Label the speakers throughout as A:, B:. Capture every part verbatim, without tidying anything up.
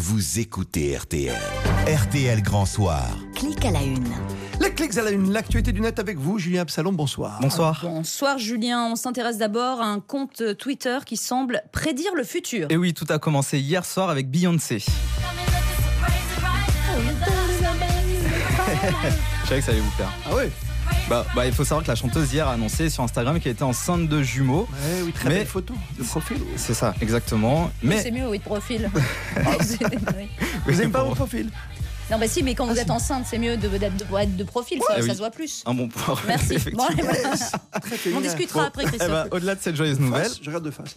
A: vous écoutez R T L. R T L Grand Soir.
B: Clic à la une.
C: Les clics à la une, l'actualité du net avec vous, Julien Absalon, bonsoir.
D: Bonsoir.
B: Bonsoir Julien, on s'intéresse d'abord à un compte Twitter qui semble prédire le futur.
D: Et oui, tout a commencé hier soir avec Beyoncé. Je savais que ça allait vous plaire.
C: Ah ouais.
D: Bah, bah, il faut savoir que la chanteuse hier a annoncé sur Instagram qu'elle était enceinte de jumeaux.
C: Ouais, oui, très
D: mais...
C: belle photo de profil.
D: C'est ça, exactement. Mais...
B: C'est mieux, oui, de profil.
C: Vous n'aimez pas mon profil?
B: Non, bah si, mais quand
C: ah,
B: vous êtes
C: si.
B: enceinte, c'est mieux de, d'être, de, être de profil, ça,
D: ouais,
B: ça
D: oui.
B: se voit plus.
D: Un bon point.
B: Merci. Bon, allez, voilà. On discutera
D: Bon,
B: après,
D: eh
B: Christophe.
D: ben, au-delà de cette joyeuse nouvelle,
C: Face, je regarde de face.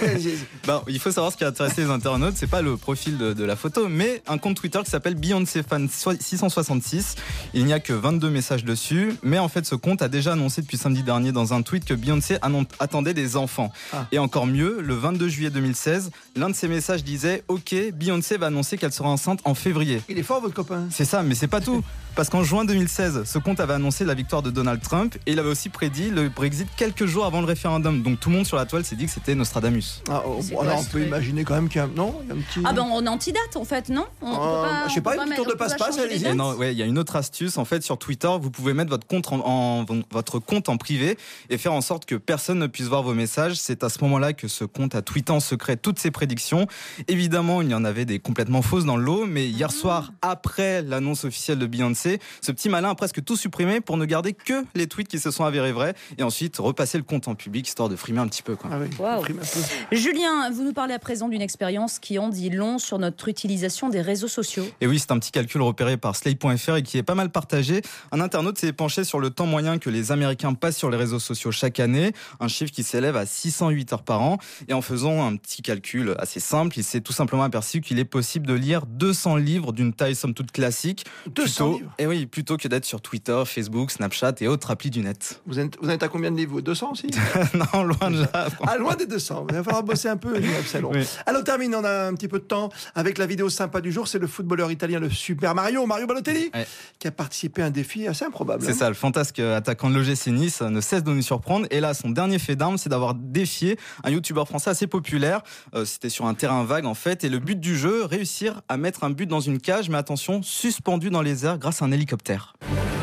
D: bah, il faut savoir ce qui a intéressé les internautes, c'est pas le profil de, de la photo, mais un compte Twitter qui s'appelle Beyoncé Fan six cent soixante-six. Il n'y a que vingt-deux messages dessus, mais en fait ce compte a déjà annoncé depuis samedi dernier dans un tweet que Beyoncé annon- attendait des enfants. Ah. Et encore mieux, le vingt-deux juillet deux mille seize, l'un de ses messages disait « Ok, Beyoncé va annoncer qu'elle sera enceinte en février ».
C: Il est fort votre copain.
D: C'est ça, mais c'est pas tout. Parce qu'en juin deux mille seize, ce compte avait annoncé la victoire de Donald Trump et il avait aussi prédit le Brexit quelques jours avant le référendum. Donc tout le monde sur la toile s'est dit que c'était Nostradamus.
C: Ah, oh, bon, alors on peut imaginer quand même qu'il y a, non, il y a un petit...
B: Ah ben on est anti-date en fait, non on,
C: euh,
B: peut pas,
C: Je sais pas,
B: on
C: une
B: peut
C: tour de
B: on peut pas
C: passe-passe,
B: changer les
C: allez-y.
B: dates.
D: Non, ouais, il y a une autre astuce. En fait, sur Twitter, vous pouvez mettre votre compte en, en- votre compte en privé et faire en sorte que personne ne puisse voir vos messages. C'est à ce moment-là que ce compte a tweeté en secret toutes ses prédictions. Évidemment, il y en avait des complètement fausses dans le lot, mais hier soir, après l'annonce officielle de Beyoncé, ce petit malin a presque tout supprimé pour ne garder que les tweets qui se sont avérés vrais et ensuite repasser le compte en public histoire de frimer un petit peu, quoi.
C: Ah oui,
B: Wow.
C: prime un peu.
B: Julien, vous nous parlez à présent d'une expérience qui en dit long sur notre utilisation des réseaux sociaux.
D: Et oui, c'est un petit calcul repéré par Slate point F R et qui est pas mal partagé. Un internaute s'est penché sur le temps moyen que les Américains passent sur les réseaux sociaux chaque année, un chiffre qui s'élève à six cent huit heures par an. Et en faisant un petit calcul assez simple, il s'est tout simplement aperçu qu'il est possible de lire deux cents livres d'une taille somme toute classique.
C: deux cents
D: plutôt,
C: livres.
D: Et oui, plutôt que d'être sur Twitter, Facebook, Snapchat et autres applis du net.
C: Vous êtes, vous êtes à combien de livres? deux cents aussi?
D: Non, loin de là.
C: Ah, loin des deux cents. Il va falloir bosser un peu, Julien Absalon.
D: Oui.
C: Alors, on termine, on a un petit peu de temps avec la vidéo sympa du jour. C'est le footballeur italien, le Super Mario, Mario Balotelli,
D: Ouais.
C: qui a participé à un défi assez improbable.
D: C'est
C: hein.
D: ça, le fantasque attaquant de l'O G C Nice ne cesse de nous surprendre. Et là, son dernier fait d'armes, c'est d'avoir défié un youtubeur français assez populaire. Euh, c'était sur un terrain vague, en fait. Et le but du jeu, réussir à mettre un but dans une cage, mais attention, suspendu dans les airs grâce à un hélicoptère.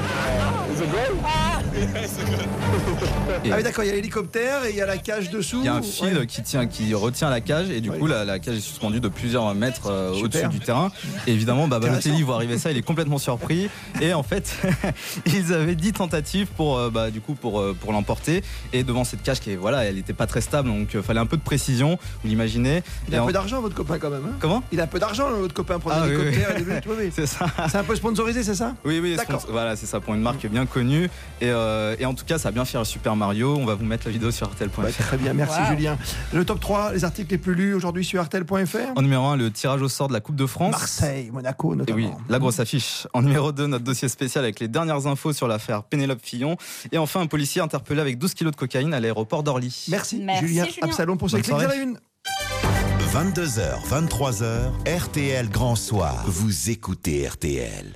D: Et
C: Ah oui, d'accord, il y a l'hélicoptère et il y a la cage dessous.
D: il y a un fil
C: Ouais.
D: qui, tient, qui retient la cage et du
C: Oui.
D: coup la, la cage est suspendue de plusieurs mètres euh,
C: Super.
D: au-dessus du terrain. Et évidemment, bah,
C: Intéressant.
D: Balotelli voit arriver ça, il est complètement surpris. Et en fait, ils avaient dix tentatives pour, euh, bah, du coup, pour, euh, pour l'emporter. Et devant cette cage qui est, voilà, elle n'était pas très stable, donc il fallait un peu de précision, vous l'imaginez.
C: Il
D: Et
C: a un
D: en-
C: peu d'argent, votre copain, quand même. Hein.
D: Comment
C: Il a un peu d'argent, votre copain, pour
D: Ah, oui,
C: l'hélicoptère
D: oui.
C: et les buts. Oui, oui.
D: C'est ça.
C: C'est un peu sponsorisé, c'est ça?
D: Oui, oui,
C: D'accord.
D: sponsor- voilà, c'est ça, pour une marque bien connue. Et, euh, et en tout cas, ça a bien fait le Super Mario. On va vous mettre la vidéo sur R T L point F R.
C: Bah, très bien, merci
B: Wow.
C: Julien. Le top trois, les articles les plus lus aujourd'hui sur R T L point F R.
D: En numéro un, le tirage au sort de la Coupe de France.
C: Marseille, Monaco
D: Et
C: notamment.
D: oui, la grosse affiche. En numéro deux, notre dossier spécial avec les dernières infos sur l'affaire Pénélope Fillon. Et enfin, un policier interpellé avec douze kilos de cocaïne à l'aéroport d'Orly.
C: Merci,
B: Merci,
C: Julien
B: Julien.
C: Absalon pour ces
D: Bonne
C: clics à la
D: soirée.
C: une.
A: vingt-deux heures, vingt-trois heures, R T L Grand Soir. Vous écoutez R T L.